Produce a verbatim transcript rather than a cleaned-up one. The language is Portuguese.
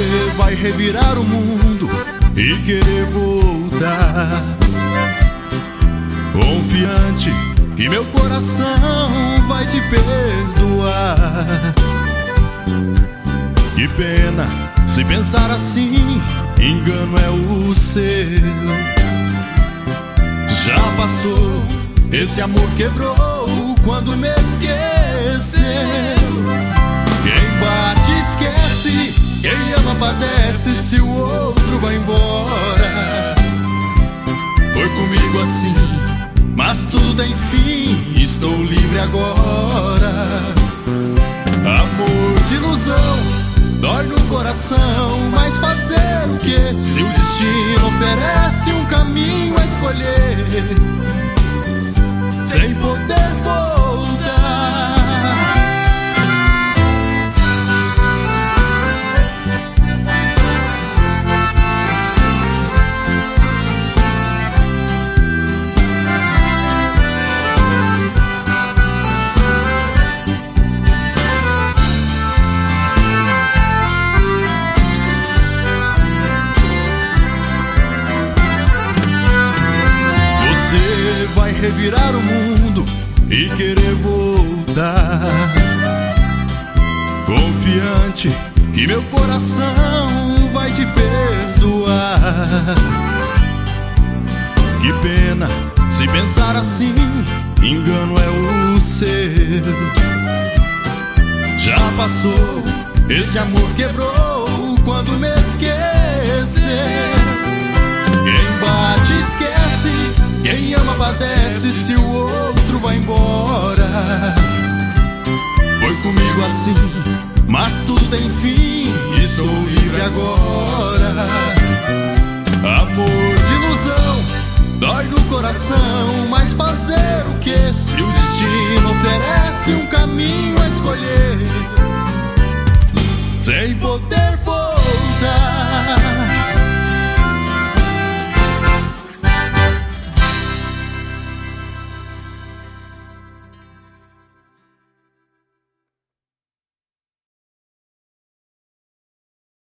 Você vai revirar o mundo e querer voltar, confiante que meu coração vai te perdoar. Que pena, se pensar assim, engano é o seu. Já passou, esse amor quebrou quando me esqueceu. Quem bate esquece, quem ama padece se o outro vai embora. Foi comigo assim, mas tudo tem fim, estou livre agora. Amor de ilusão, dói no coração, mas fazer o que? Se o destino oferece um caminho a escolher, sem poder voltar. Você vai revirar o mundo e querer voltar, confiante que meu coração vai te perdoar. Que pena, se pensar assim, engano é o seu. Já passou, esse amor quebrou quando me esqueceu. Quem bate esquece, quem ama padece se o outro vai embora. Foi comigo assim, mas tudo tem fim, estou livre agora. Amor de ilusão, dói no coração, mas fazer o que? Se o destino oferece um caminho a escolher, sem poder